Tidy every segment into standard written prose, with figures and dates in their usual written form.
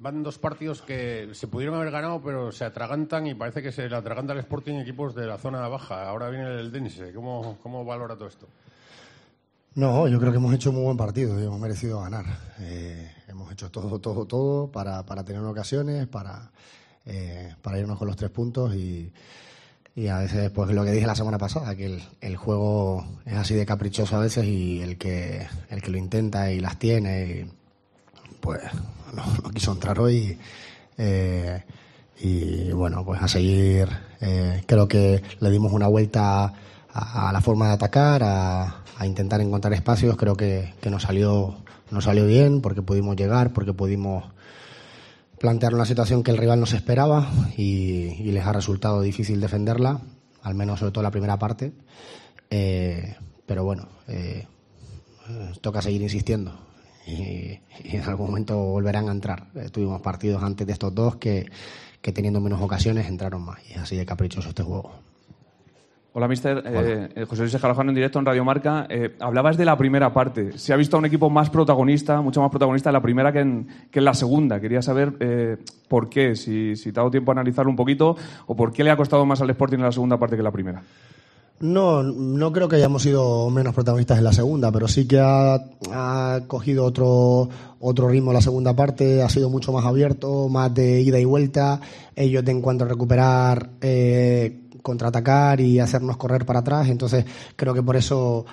van 2 partidos que se pudieron haber ganado, pero se atragantan y parece que se le atraganta al Sporting equipos de la zona baja. Ahora viene el Eldense. ¿Cómo valora todo esto? No, yo creo que hemos hecho un muy buen partido y hemos merecido ganar. Hemos hecho todo para tener ocasiones, para irnos con los 3 puntos y a veces, pues lo que dije la semana pasada, que el juego es así de caprichoso a veces y el que lo intenta y las tiene, pues no quiso entrar hoy y bueno, pues a seguir. Creo que le dimos una vuelta a la forma de atacar, a intentar encontrar espacios. Creo que nos salió bien porque pudimos llegar, porque pudimos plantear una situación que el rival no se esperaba y les ha resultado difícil defenderla, al menos sobre todo la primera parte. Pero bueno, toca seguir insistiendo y en algún momento volverán a entrar. Tuvimos partidos antes de estos 2 que teniendo menos ocasiones entraron más y es así de caprichoso este juego. Hola, mister. José Luis Escarajano en directo en Radio Marca. Hablabas de la primera parte. Se ha visto a un equipo más protagonista, mucho más protagonista en la primera que en la segunda. Quería saber por qué, si te ha dado tiempo a analizarlo un poquito, o por qué le ha costado más al Sporting en la segunda parte que en la primera. No creo que hayamos sido menos protagonistas en la segunda, pero sí que ha cogido otro ritmo la segunda parte, ha sido mucho más abierto, más de ida y vuelta. Ellos en cuanto a recuperar, contraatacar y hacernos correr para atrás. Entonces creo que por eso,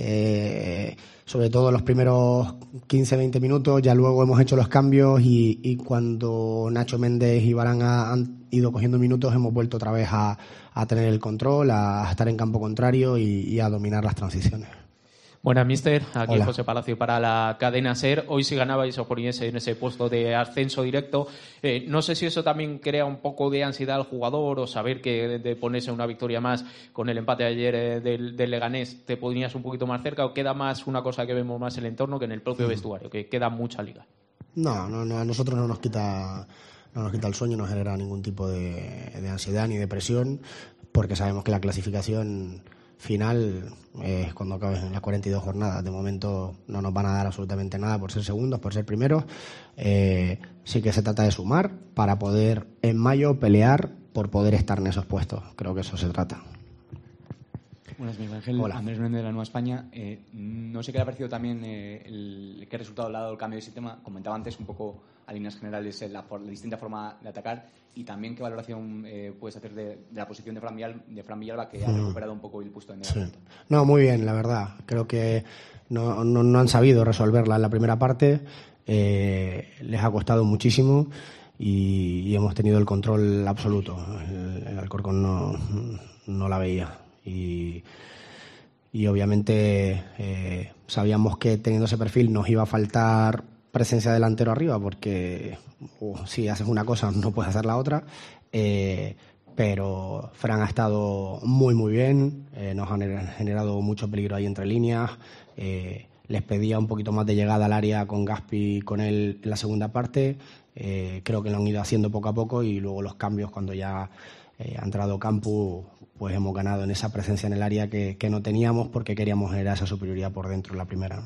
sobre todo los primeros 15-20 minutos, ya luego hemos hecho los cambios y cuando Nacho Méndez y Varane han ido cogiendo minutos, hemos vuelto otra vez a tener el control, a estar en campo contrario y a dominar las transiciones. Buenas, mister. Aquí Hola. José Palacio para la cadena SER. Hoy si ganabais os poníais en ese puesto de ascenso directo. No sé si eso también crea un poco de ansiedad al jugador o saber que de ponerse una victoria más con el empate de ayer del Leganés te ponías un poquito más cerca, o queda más una cosa que vemos más en el entorno que en el propio vestuario, que queda mucha liga. No, a nosotros no nos quita el sueño, no genera ningún tipo de ansiedad ni de presión, porque sabemos que la clasificación final es cuando acaben las 42 jornadas. De momento no nos van a dar absolutamente nada por ser segundos, por ser primeros. Sí que se trata de sumar para poder en mayo pelear por poder estar en esos puestos. Creo que eso se trata. Buenas, Miguel Ángel. Hola. Andrés Méndez de la Nueva España. No sé qué le ha parecido también qué resultado le ha dado el cambio de sistema. Comentaba antes un poco a líneas generales la distinta forma de atacar, y también qué valoración puedes hacer de la posición de Fran Villalba, que ha recuperado un poco el puesto en el momento. No, muy bien, la verdad. Creo que no han sabido resolverla en la primera parte. Les ha costado muchísimo y hemos tenido el control absoluto. El Alcorcón no la veía. Y obviamente sabíamos que teniendo ese perfil nos iba a faltar presencia delantero arriba, porque si haces una cosa no puedes hacer la otra, pero Fran ha estado muy bien, nos han generado mucho peligro ahí entre líneas. Les pedía un poquito más de llegada al área con Gaspi y con él en la segunda parte. Creo que lo han ido haciendo poco a poco, y luego los cambios cuando ya ha entrado Campu, pues hemos ganado en esa presencia en el área que no teníamos, porque queríamos generar esa superioridad por dentro en la primera.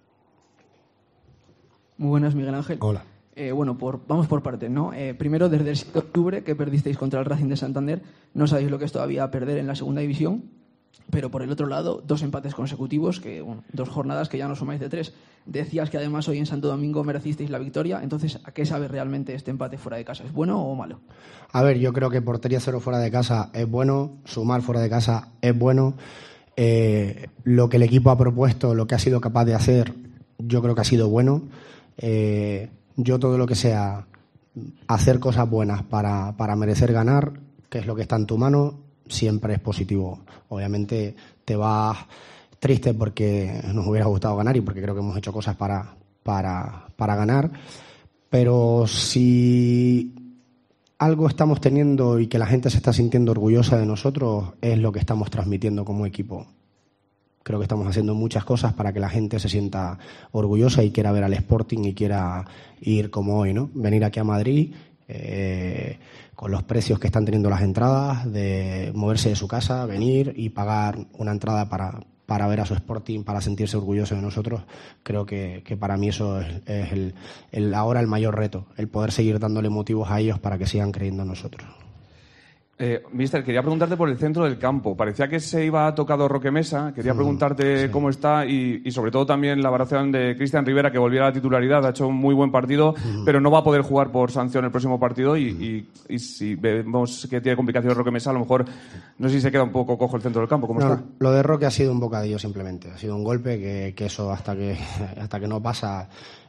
Muy buenas, Miguel Ángel. Hola. Vamos por partes, ¿no? Primero, desde el 7 de octubre, que perdisteis contra el Racing de Santander, no sabéis lo que es todavía perder en la segunda división, pero por el otro lado, 2 empates consecutivos, 2 jornadas que ya no sumáis de 3. Decías que además hoy en Santo Domingo merecisteis la victoria. Entonces, ¿a qué sabe realmente este empate fuera de casa? ¿Es bueno o malo? A ver, yo creo que portería 0 fuera de casa es bueno, sumar fuera de casa es bueno. Lo que el equipo ha propuesto, lo que ha sido capaz de hacer, yo creo que ha sido bueno. Yo todo lo que sea hacer cosas buenas para merecer ganar, que es lo que está en tu mano, siempre es positivo. Obviamente te vas triste porque nos hubiera gustado ganar y porque creo que hemos hecho cosas para ganar, pero si algo estamos teniendo y que la gente se está sintiendo orgullosa de nosotros, es lo que estamos transmitiendo como equipo. Creo que estamos haciendo muchas cosas para que la gente se sienta orgullosa y quiera ver al Sporting y quiera ir como hoy, ¿no? Venir aquí a Madrid con los precios que están teniendo las entradas, de moverse de su casa, venir y pagar una entrada para ver a su Sporting, para sentirse orgulloso de nosotros. Creo que para mí eso es ahora el mayor reto, el poder seguir dándole motivos a ellos para que sigan creyendo en nosotros. Mister, quería preguntarte por el centro del campo. Parecía que se iba tocado Roque Mesa. Quería preguntarte cómo está y sobre todo también la valoración de Cristian Rivera, que volviera a la titularidad. Ha hecho un muy buen partido, pero no va a poder jugar por sanción el próximo partido y si vemos que tiene complicaciones Roque Mesa, a lo mejor no sé si se queda un poco cojo el centro del campo. ¿Cómo está? Lo de Roque ha sido un bocadillo simplemente. Ha sido un golpe que eso hasta que no pasa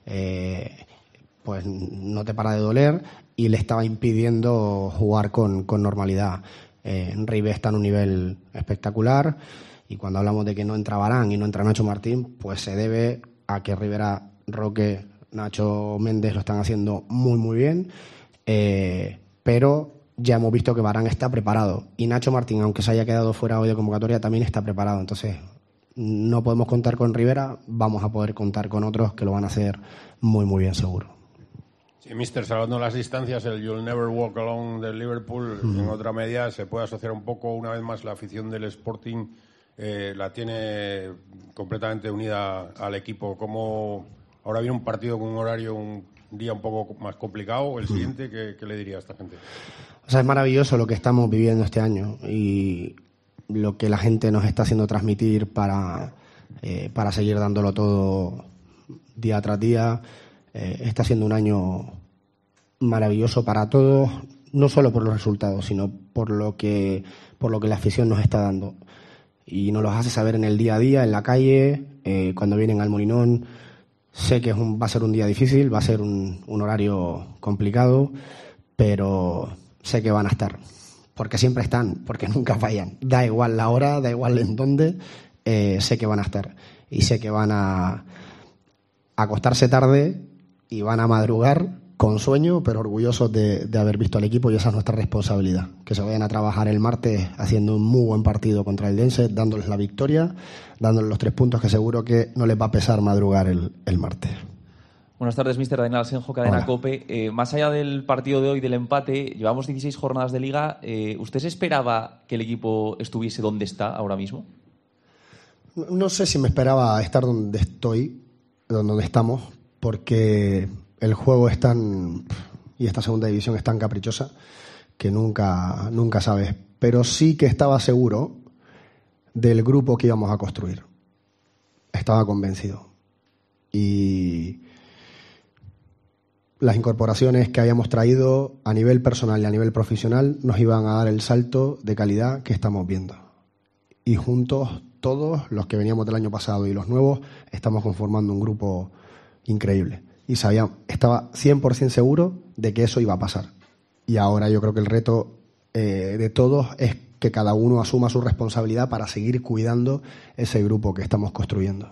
pues no te para de doler y le estaba impidiendo jugar con normalidad. Ribe está en un nivel espectacular y cuando hablamos de que no entra Varane y no entra Nacho Martín, pues se debe a que Rivera, Roque, Nacho Méndez lo están haciendo muy muy bien, pero ya hemos visto que Varane está preparado y Nacho Martín, aunque se haya quedado fuera hoy de convocatoria, también está preparado. Entonces no podemos contar con Rivera, vamos a poder contar con otros que lo van a hacer muy muy bien seguro. Sí, mister, salvando las distancias, el You'll Never Walk Alone del Liverpool, en otra medida, se puede asociar un poco, una vez más, la afición del Sporting la tiene completamente unida al equipo. Como ahora viene un partido con un horario, un día un poco más complicado, el siguiente, ¿qué le diría a esta gente? O sea, es maravilloso lo que estamos viviendo este año y lo que la gente nos está haciendo transmitir para seguir dándolo todo día tras día. Está siendo un año maravilloso para todos, no solo por los resultados, sino por lo que la afición nos está dando. Y nos los hace saber en el día a día, en la calle, cuando vienen al Molinón. Sé que va a ser un día difícil, va a ser un horario complicado, pero sé que van a estar. Porque siempre están, porque nunca fallan. Da igual la hora, da igual en dónde, sé que van a estar. Y sé que van a acostarse tarde y van a madrugar con sueño, pero orgullosos de haber visto al equipo, y esa es nuestra responsabilidad. Que se vayan a trabajar el martes haciendo un muy buen partido contra el Dense, dándoles la victoria, dándoles los 3 puntos que seguro que no les va a pesar madrugar el martes. Buenas tardes, mister Daniel Asenjo, Cadena Hola. COPE. Más allá del partido de hoy, del empate, llevamos 16 jornadas de Liga. ¿Usted se esperaba que el equipo estuviese donde está ahora mismo? No sé si me esperaba estar donde estoy, donde estamos, porque el juego es tan, y esta segunda división es tan caprichosa que nunca sabes. Pero sí que estaba seguro del grupo que íbamos a construir. Estaba convencido. Y las incorporaciones que habíamos traído a nivel personal y a nivel profesional nos iban a dar el salto de calidad que estamos viendo. Y juntos, todos los que veníamos del año pasado y los nuevos, estamos conformando un grupo increíble. Y estaba 100% seguro de que eso iba a pasar. Y ahora yo creo que el reto de todos es que cada uno asuma su responsabilidad para seguir cuidando ese grupo que estamos construyendo.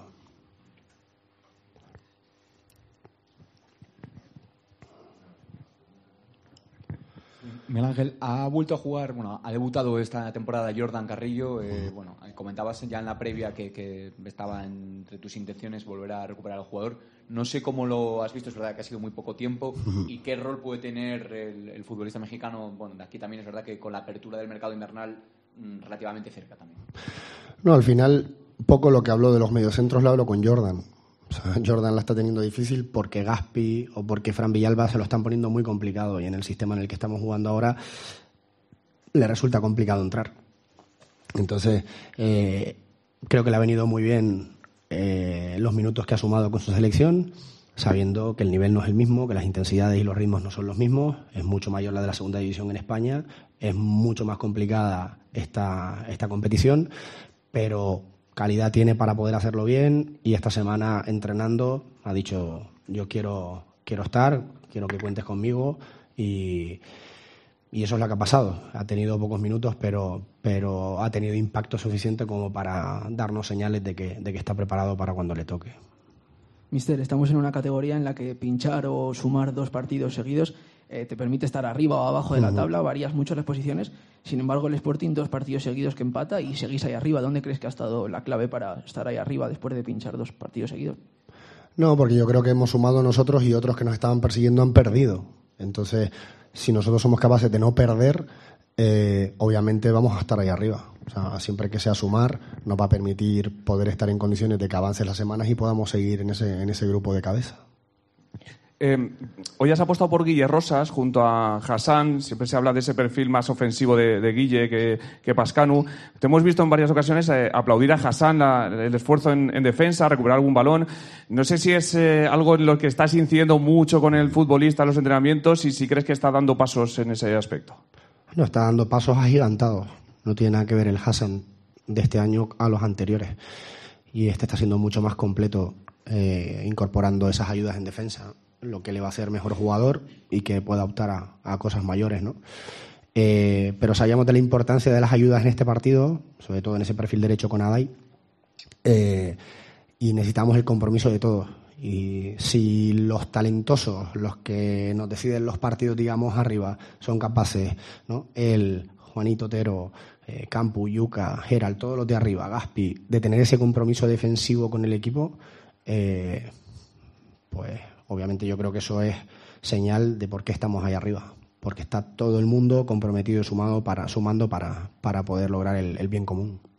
Miguel Ángel, ha vuelto a jugar, ha debutado esta temporada Jordan Carrillo. Comentabas ya en la previa que estaba entre tus intenciones volver a recuperar al jugador. No sé cómo lo has visto, es verdad que ha sido muy poco tiempo. ¿Y qué rol puede tener el futbolista mexicano? Bueno, de aquí también es verdad que con la apertura del mercado invernal relativamente cerca también. No, al final, poco lo que habló de los mediocentros lo hablo con Jordan. O sea, Jordan la está teniendo difícil porque Gaspi o porque Fran Villalba se lo están poniendo muy complicado, y en el sistema en el que estamos jugando ahora le resulta complicado entrar. Entonces, creo que le ha venido muy bien los minutos que ha sumado con su selección, sabiendo que el nivel no es el mismo, que las intensidades y los ritmos no son los mismos. Es mucho mayor la de la segunda división en España, es mucho más complicada esta competición, pero calidad tiene para poder hacerlo bien, y esta semana entrenando ha dicho: yo quiero estar, quiero que cuentes conmigo, y eso es lo que ha pasado. Ha tenido pocos minutos, pero ha tenido impacto suficiente como para darnos señales de que está preparado para cuando le toque. Mister, estamos en una categoría en la que pinchar o sumar 2 partidos seguidos te permite estar arriba o abajo de la tabla, varías mucho las posiciones. Sin embargo, el Sporting 2 partidos seguidos que empata y seguís ahí arriba. ¿Dónde crees que ha estado la clave para estar ahí arriba después de pinchar 2 partidos seguidos? No, porque yo creo que hemos sumado nosotros y otros que nos estaban persiguiendo han perdido. Entonces, si nosotros somos capaces de no perder, obviamente vamos a estar ahí arriba. O sea, siempre que sea sumar, nos va a permitir poder estar en condiciones de que avancen las semanas y podamos seguir en ese grupo de cabeza. Hoy has apostado por Guille Rosas junto a Hassan. Siempre se habla de ese perfil más ofensivo de Guille que Pascanu. Te hemos visto en varias ocasiones aplaudir a Hassan el esfuerzo en defensa, recuperar algún balón. No sé si es algo en lo que estás incidiendo mucho con el futbolista en los entrenamientos y si crees que está dando pasos en ese aspecto. No, está dando pasos agigantados. No tiene nada que ver el Hassan de este año a los anteriores. Y este está siendo mucho más completo, incorporando esas ayudas en defensa, lo que le va a hacer mejor jugador y que pueda optar a cosas mayores, ¿no? Pero sabíamos de la importancia de las ayudas en este partido, sobre todo en ese perfil derecho con Adai, y necesitamos el compromiso de todos. Y si los talentosos, los que nos deciden los partidos, digamos, arriba, son capaces, ¿no? El Juanito Otero, Campu, Yuka, Gerald, todos los de arriba, Gaspi, de tener ese compromiso defensivo con el equipo, pues obviamente yo creo que eso es señal de por qué estamos ahí arriba, porque está todo el mundo comprometido y sumando para poder lograr el bien común.